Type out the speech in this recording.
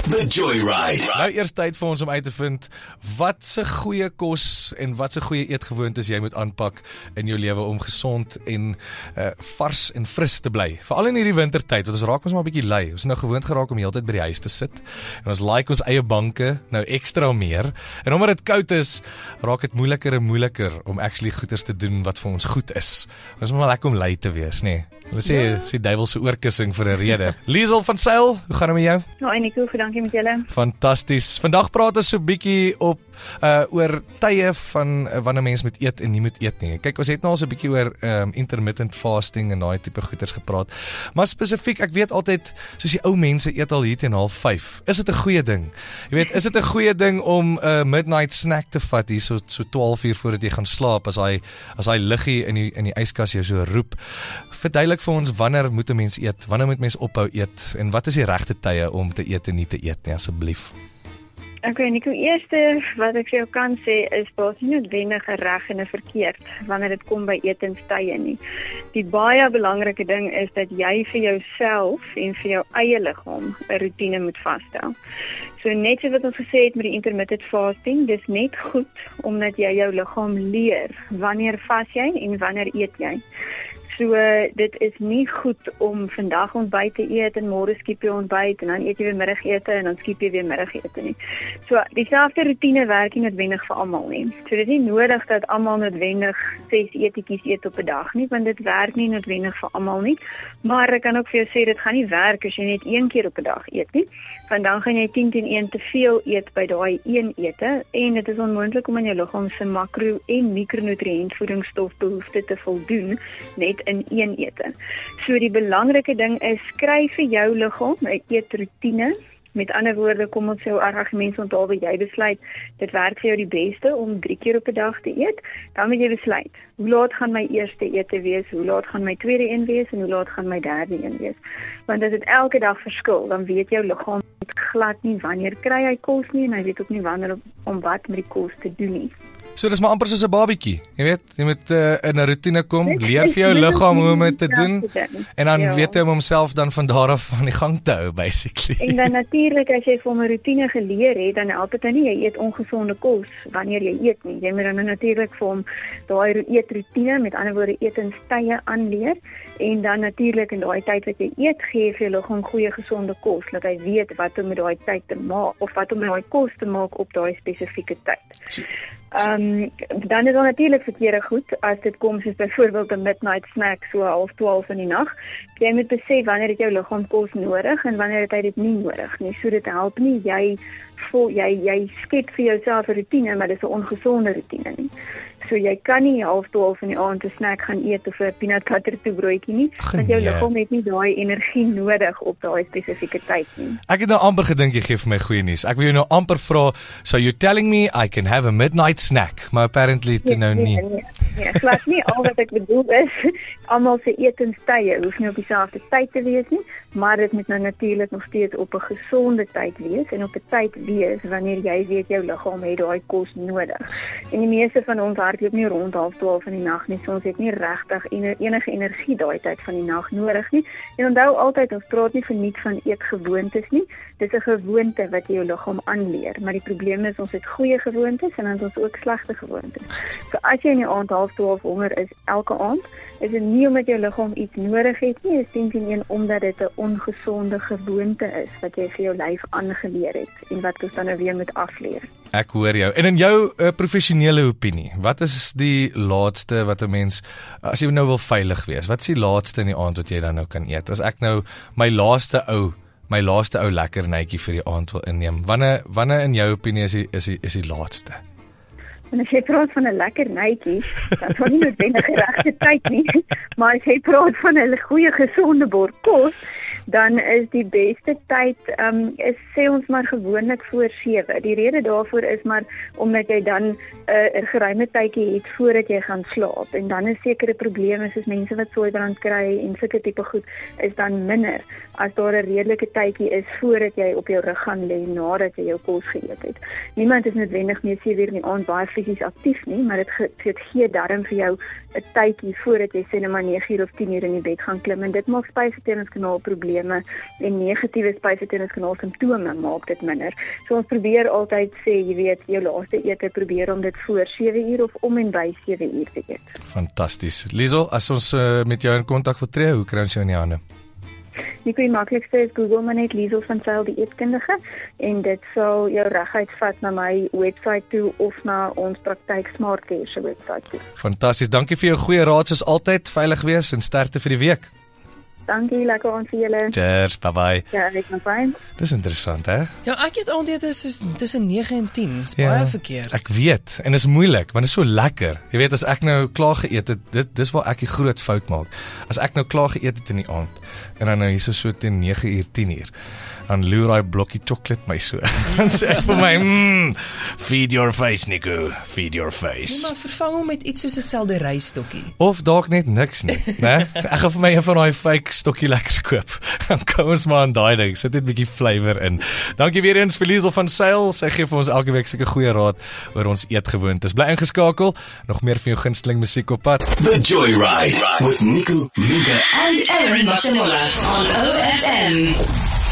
The Joyride. Nou eers tyd vir ons om uit te vind wat se goeie kos en wat se goeie eetgewoontes jy moet aanpak in jou lewe om gesond en vars en fris te bly. Veral in hierdie wintertyd, want ons raak ons maar 'n bietjie lui. Ons is nou gewoond geraak om heeltyd by die huis te sit en ons like ons eie banke nou ekstra meer. En omdat dit koud is, raak dit moeiliker en moeiliker om actually goeders te doen wat vir ons goed is. Ons moet maar lekker om lui te wees, nê? Hulle sê duiwelse oorkussing vir 'n rede. Liesel van Sail, hoe gaan dit met jou? Ja, Nico, dankie met julle. Fantasties. Vandag praat ons so bietjie op oor tye van wanneer mens moet eet en nie moet eet nie. Kyk, ons het nou al so 'n bietjie oor intermittent fasting en daai tipe goeders gepraat. Maar spesifiek, ek weet altyd, soos die ou mense eet al hier teen 4:30. Is dit 'n goeie ding? Jy weet, is dit 'n goeie ding om 'n midnight snack te vat hier so 12 uur voordat jy gaan slaap as hy liggie in die yskas jou so roep? Verduidelik vir ons, wanneer moet 'n mens eet? Wanneer moet mens ophou eet? En wat is die regte tye om te eet en nie te eet nie, asseblief? Okay, Nico, eerste wat ek vir jou kan sê is, daar's nie noodwendig 'n reg en 'n verkeerd wanneer dit kom by etenstye nie. Die baie belangrike ding is dat jy vir jouself en vir jou eie liggaam 'n roetine moet vasstel. So net soos wat ons gesê het met die intermittent fasting, dis net goed omdat jy jou liggaam leer wanneer vas jy en wanneer eet jy. So, dit is nie goed om vandag ontbyt te eet en môre skiep jy ontbyt en dan eet jy weer middagete en dan skiep jy weer middagete nie. So, dieselfde roetine werk nie noodwendig vir almal nie. So, dit is nie nodig dat almal noodwendig 6 eetjies eet op 'n dag nie, want dit werk nie noodwendig vir almal nie. Maar ek kan ook vir jou sê, dit gaan nie werk as jy net 1 keer op 'n dag eet nie, want dan gaan jy 10-1 te veel eet by daai een ete en dit is onmoontlik om aan jou liggaam se makro- en mikronutriënt voedingsstofbehoeftes te voldoen net in een ete. So die belangrike ding is, skryf vir jou liggaam 'n eetroetine. Met ander woorde, kom ons jou argumente onthou wat jy besluit, dit werk vir jou die beste om 3 keer op 'n dag te eet, dan moet jy besluit, hoe laat gaan my eerste ete wees, hoe laat gaan my tweede een wees en hoe laat gaan my derde een wees. Want as dit elke dag verskil, dan weet jou liggaam glad nie wanneer kry hy kos nie en hy weet ook nie wanneer om wat met die kos te doen nie. So dis maar amper soos 'n babietjie, jy weet, jy moet in 'n roetine kom, leer vir jou liggaam hoe om dit te doen en dan weet hy om homself dan van daar af aan die gang te hou, basically. En dan natuurlik, as jy vir hom 'n roetine geleer het, dan help dit nou nie, jy eet ongesonde kos wanneer jy eet nie. Jy moet dan natuurlik vir hom daai eetroetine, met ander woorde etenstye aanleer en dan natuurlik in daai tyd wat jy eet, gee vir jou liggaam goeie gesonde kos, dat hy weet wat om met daai tyd te maak of wat om met daai kos te maak op daai spesifieke tyd. Dan is daar natuurlik verkeerde goed, as dit kom soos byvoorbeeld 'n midnight snack so 11:30 in die nag. Jy moet besef wanneer het jou liggaam kos nodig en wanneer het hy dit nie nodig nie. So dit help nie, jy skep vir jouself 'n roetine, maar dis 'n ongesonde roetine nie. So jy kan nie 11:30 in die aand 'n snack gaan eet of 'n peanut butter toebroodjie nie, want jou liggaam het nie daai energie nodig op daai spesifieke tyd nie. Ek het nou amper gedink jy gee vir my goeie nuus. Ek wil jou nou amper vra, so you're telling me I can have a midnight snack, maar apparently nou nie. Nee, glad nie. Al wat ek bedoel is, almal se etenstye hoef nie op dieselfde tyd te wees nie, maar dit moet nou natuurlik nog steeds op 'n gesonde tyd wees en op 'n tyd wees wanneer jy weet jou liggaam het daai kos nodig. En die meeste van ons hardloop nie rond 11:30 in die nag nie, so ons het nie regtig enige energie daai tyd van die nag nodig nie. En onthou altyd, ons praat nie verniet van eetgewoontes nie. Dis 'n gewoonte wat jy jou liggaam aanleer, maar die probleem is ons het goeie gewoontes en dan het ons ook slegte gewoontes. So as jy in die aand 11:30 honger is elke aand, is dit nie omdat jou liggaam iets nodig het nie, is 10-1 omdat dit 'n ongesonde gewoonte is wat jy vir jou lyf aangeleer het en wat ons dan nou weer moet afleer. Ek hoor jou. En in jou professionele opinie, wat is die laaste wat 'n mens, as jy nou wil veilig wees, wat is die laaste in die aand wat jy dan nou kan eet? As ek nou my laaste ou lekkernytjie vir die aand wil inneem, wanneer in jou opinie is die laaste? En as jy praat van 'n lekkernytjie, dan is dit nie noodwendig die regte tyd nie, maar as jy praat van 'n goeie gesonde bord kos, dan is die beste tyd, sê ons maar gewoonlik voor 7. Die rede daarvoor is maar omdat jy dan 'n geruime tydjie het voordat jy gaan slaap. En dan is sekere probleme soos mense wat soeibrand kry en sulke tipe goed is dan minder as daar 'n redelike tydjie is voordat jy op jou rug gaan lê nadat jy jou kos geëet het. Niemand is noodwendig meer 7 uur in die aand baie fisies aktief nie, maar dit gee darm vir jou 'n tydjie voordat jy sê net maar 9 uur of 10 uur in die bed gaan klim, en dit maak spysverteringskanaal probleme en negatiewe spysverteringskanaal simptome maak dit minder. So ons probeer altyd sê, jy weet, jou laaste ete probeer om dit voor 7 uur of om en by 7 uur te eet. Fantasties. Liesel, as ons met jou in kontak wil tree, hoe kry ons jou in die hande? Die maklikste is Google maar net Liesel van Sail die eetkundige, en dit sal jou reguit vat na my webwerf toe of na ons Praktyk Smart Care se webwerf toe. Fantasties. Dankie vir jou goeie raad soos altyd. Veilig wees en sterkte vir die week. Dankie, lekker aan vir julle. Cheers, bye-bye. Ja, ek ben fyn. Dis interessant, hè? Ja, ek eet aandete soos tussen 9 en 10. Dis baie verkeerd. Ek weet, en is moeilik, want dit is so lekker. Jy weet, as ek nou klaar geëet het, dis waar ek die groot fout maak. As ek nou klaar geëet het in die aand, en dan nou hier so teen 9 uur, 10 uur, dan loer hy blokkie chocolate my so. Dan sê ek vir my, feed your face, Nico, feed your face. Maar vervang hom met iets soos 'n selderystokkie. Of dalk net niks nie, né? Ek gaan vir my een van daai fake stokkie lekkers koop. Dan kom ons maar aan daai ding, sit net 'n bietjie flavour in. Dankie weer eens vir Liesel van Sail. Sy gee vir ons elke week sulke goeie raad oor ons eetgewoontes. Bly ingeskakel. Nog meer van jou gunsteling musiek op pad. The Joyride with Nico, Luca and Aaron Mashanola on OFM.